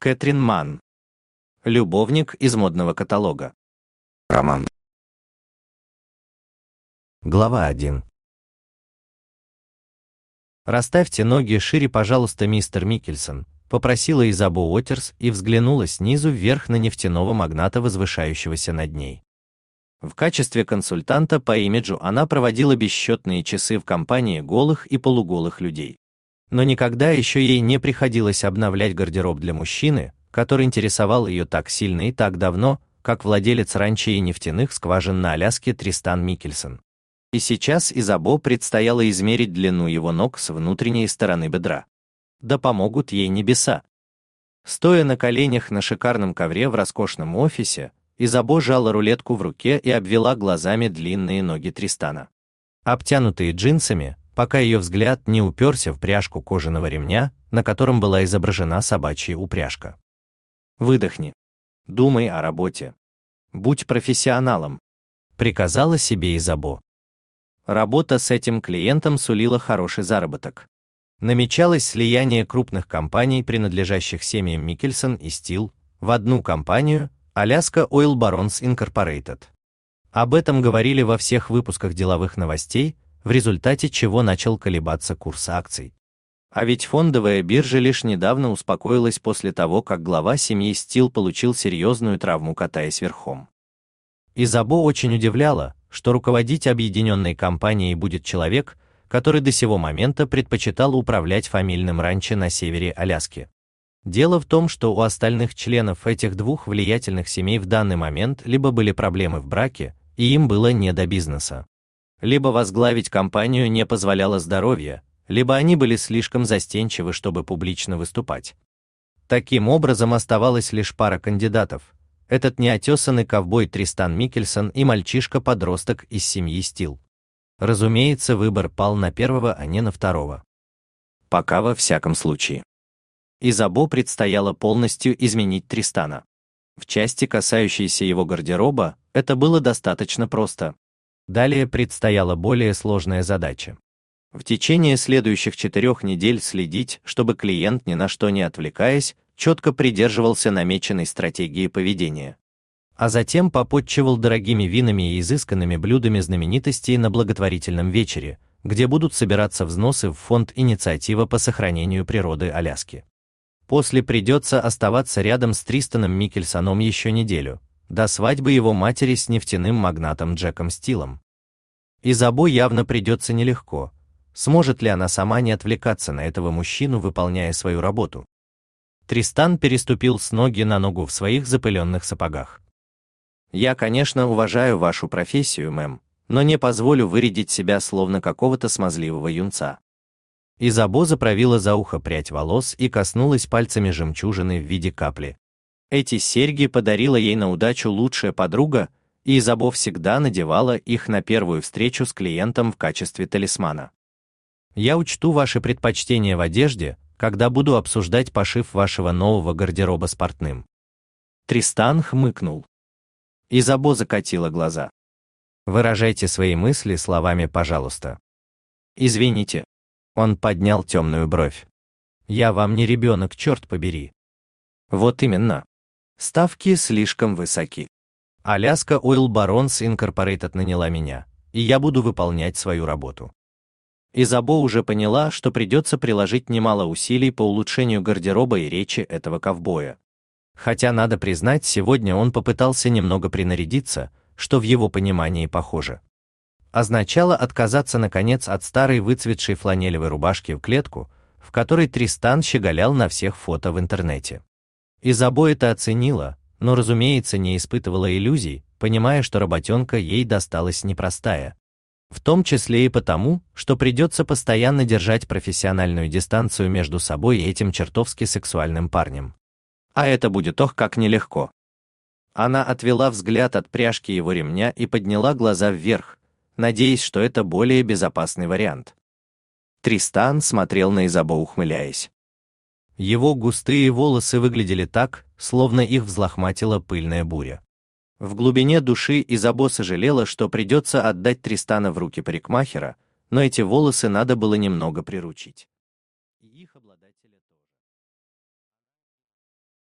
Кэтрин Манн. Любовник из модного каталога. Роман. Глава 1. «Расставьте ноги шире, пожалуйста, мистер Микельсон», попросила Изабо Уотерс и взглянула снизу вверх на нефтяного магната, возвышающегося над ней. В качестве консультанта по имиджу она проводила бесчетные часы в компании голых и полуголых людей. Но никогда еще ей не приходилось обновлять гардероб для мужчины, который интересовал ее так сильно и так давно, как владелец ранчо и нефтяных скважин на Аляске Тристан Микельсон. И сейчас Изабо предстояло измерить длину его ног с внутренней стороны бедра. Да помогут ей небеса. Стоя на коленях на шикарном ковре в роскошном офисе, Изабо сжала рулетку в руке и обвела глазами длинные ноги Тристана. Обтянутые джинсами, пока ее взгляд не уперся в пряжку кожаного ремня, на котором была изображена собачья упряжка. «Выдохни. Думай о работе. Будь профессионалом», — приказала себе Изабо. Работа с этим клиентом сулила хороший заработок. Намечалось слияние крупных компаний, принадлежащих семьям Микельсон и Стил, в одну компанию Alaska Oil Barons Incorporated. Об этом говорили во всех выпусках деловых новостей, в результате чего начал колебаться курс акций. А ведь фондовая биржа лишь недавно успокоилась после того, как глава семьи Стил получил серьезную травму, катаясь верхом. Изабо очень удивляло, что руководить объединенной компанией будет человек, который до сего момента предпочитал управлять фамильным ранчо на севере Аляски. Дело в том, что у остальных членов этих двух влиятельных семей в данный момент либо были проблемы в браке, и им было не до бизнеса, либо возглавить компанию не позволяло здоровье, либо они были слишком застенчивы, чтобы публично выступать. Таким образом, оставалась лишь пара кандидатов: этот неотесанный ковбой Тристан Микельсон и мальчишка-подросток из семьи Стил. Разумеется, выбор пал на первого, а не на второго. Пока во всяком случае. Изабо предстояло полностью изменить Тристана. В части, касающейся его гардероба, это было достаточно просто. Далее предстояла более сложная задача. В течение следующих 4 недель следить, чтобы клиент, ни на что не отвлекаясь, четко придерживался намеченной стратегии поведения. А затем попотчевал дорогими винами и изысканными блюдами знаменитостей на благотворительном вечере, где будут собираться взносы в фонд «Инициатива по сохранению природы Аляски». После придется оставаться рядом с Тристаном Микельсоном еще неделю, до свадьбы его матери с нефтяным магнатом Джеком Стилом. Изабо явно придется нелегко. Сможет ли она сама не отвлекаться на этого мужчину, выполняя свою работу? Тристан переступил с ноги на ногу в своих запыленных сапогах. «Я, конечно, уважаю вашу профессию, мэм, но не позволю вырядить себя словно какого-то смазливого юнца». Изабо заправила за ухо прядь волос и коснулась пальцами жемчужины в виде капли. Эти серьги подарила ей на удачу лучшая подруга, и Изабо всегда надевала их на первую встречу с клиентом в качестве талисмана. «Я учту ваши предпочтения в одежде, когда буду обсуждать пошив вашего нового гардероба с портным». Тристан хмыкнул. Изабо закатила глаза. «Выражайте свои мысли словами, пожалуйста». «Извините». Он поднял темную бровь. «Я вам не ребенок, черт побери». «Вот именно. Ставки слишком высоки. Alaska Oil Barons Incorporated наняла меня, и я буду выполнять свою работу». Изабо уже поняла, что придется приложить немало усилий по улучшению гардероба и речи этого ковбоя. Хотя, надо признать, сегодня он попытался немного принарядиться, что в его понимании, похоже, означало отказаться наконец от старой выцветшей фланелевой рубашки в клетку, в которой Тристан щеголял на всех фото в интернете. Изабо это оценила, но, разумеется, не испытывала иллюзий, понимая, что работенка ей досталась непростая. В том числе и потому, что придется постоянно держать профессиональную дистанцию между собой и этим чертовски сексуальным парнем. А это будет ох как нелегко. Она отвела взгляд от пряжки его ремня и подняла глаза вверх, надеясь, что это более безопасный вариант. Тристан смотрел на Изабо, ухмыляясь. Его густые волосы выглядели так, словно их взлохматила пыльная буря. В глубине души Изабо сожалела, что придется отдать Тристана в руки парикмахера, но эти волосы надо было немного приручить.